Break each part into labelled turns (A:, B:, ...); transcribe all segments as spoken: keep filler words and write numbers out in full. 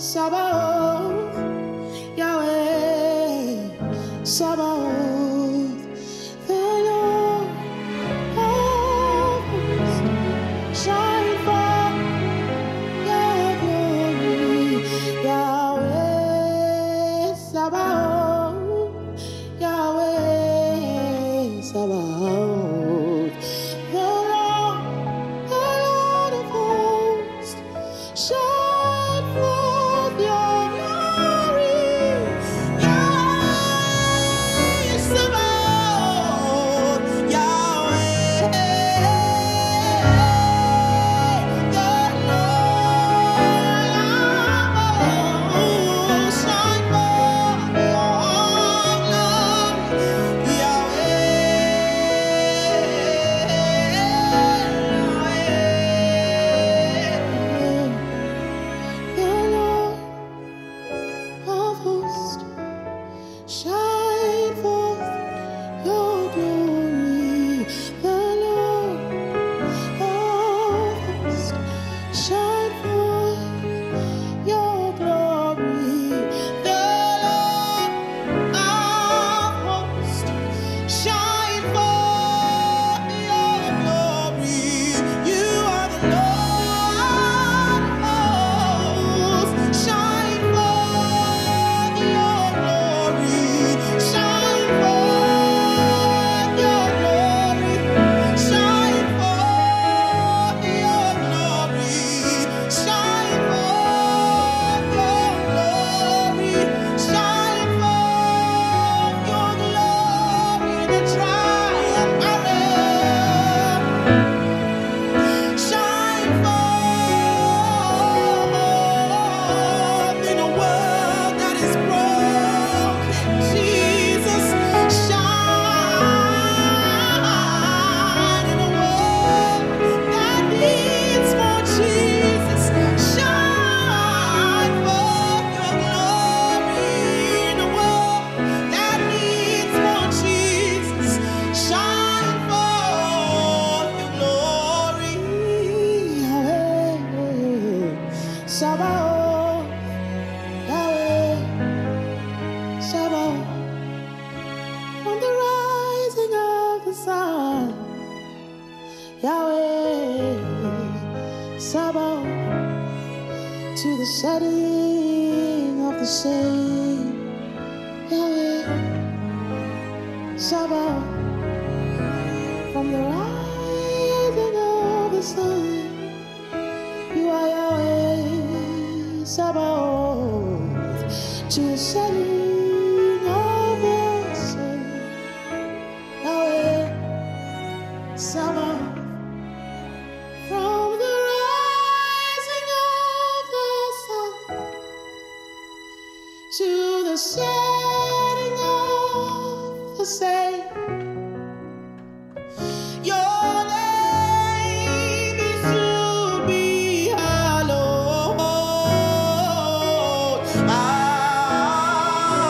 A: Sabaoth, Yahweh, Sabaoth, the Lord of hosts, shine forth your glory, Yahweh, Sabaoth, Yahweh, Sabaoth, the Lord, the Lord of hosts, shine forth your glory, Yahweh, Sabaoth, Yahweh, the Lord of hosts, shine forth your glory, Yahweh, the Lord of hosts, shine forth your glory. The Lord of hosts, shine forth your glory. The Lord of hosts, shine forth your glory. You are the Lord of hosts, shine forth your glory. Shine forth your glory. Shine forth your glory. Shine forth your glory. Shine forth your glory. The triumph barren. Shine forth in a world that is broken. Jesus, shine in a world that needs more Jesus. Shine forth your glory in a world that needs more Jesus. Shine forth your glory, Yahweh, Sabaoth, Yahweh, Sabaoth, from the rising of the sun, Yahweh, Sabaoth, to the setting of the same, Yahweh, Sabaoth, from the rising of the sun, you are Yahweh, Sabaoth, to the setting of the sun, Yahweh, Sabaoth, from the rising of the sun to the setting of the same. Your name is to be hallowed. Ah,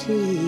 A: tree.